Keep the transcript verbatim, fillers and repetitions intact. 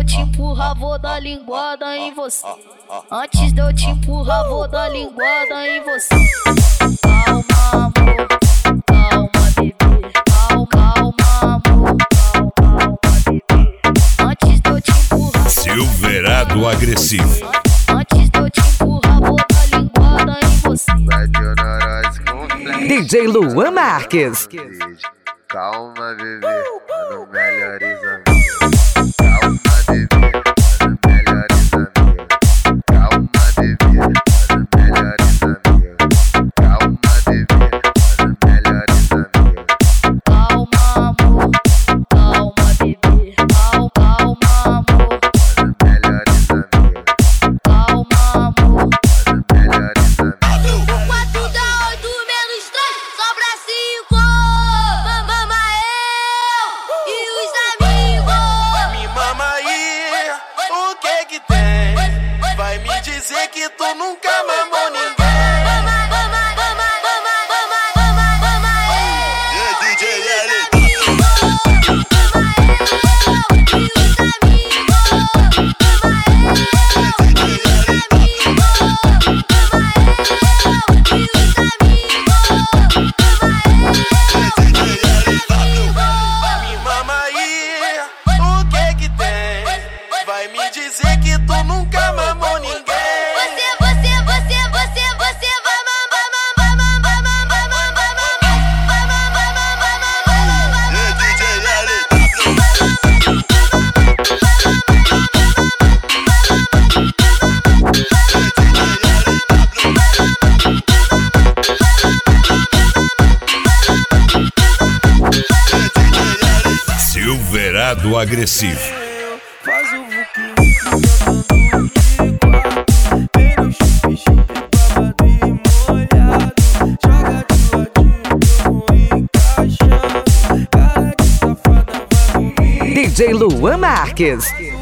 eu te empurrar, vou dar linguada em você. Antes de eu te empurrar, vou dar linguada em você. Calma, amor, calma, bebê. Calma, calma, amor, calma, calma, bebê. Antes de eu te empurrar, Silverado agressivo. antes de eu te empurrar, vou dar linguada em você. D J Luan Marques. Calma, bebê, tá no melhores amigos. Calma, bebê, tá no melhores amigos. Calma, bebê, tá no melhores amigos. Calma, bebê, tá no melhores amigos. Calma, amor, calma, bebê. Calma, calma, amor, Tá no melhores amigos. calma, amor. Tá no melhores amigos. O quatro dá oito menos três, sobra cinco. Mama eu e os amigos. Me mama aí, o que que tem? Vai me dizer que tu nunca mamou ninguém. Mama, mama, mama, mama, mama, mama, mama eu. E D J L. Me mama aí, o que que tem? Vai me dizer que tu nunca mamou ninguém. Você, você, você, você, você vai mamar, mamar, mamar, mamar, mamar, mamar, mamar, mamar, mamar. E D J L. Silverado agressivo. Faz o vuki jogando de quatro. Vem no chupi-chupi, babado e molhado. Joga de ladinho que eu vou encaixando. Cara de safada vai dormir. D J Luan Marques.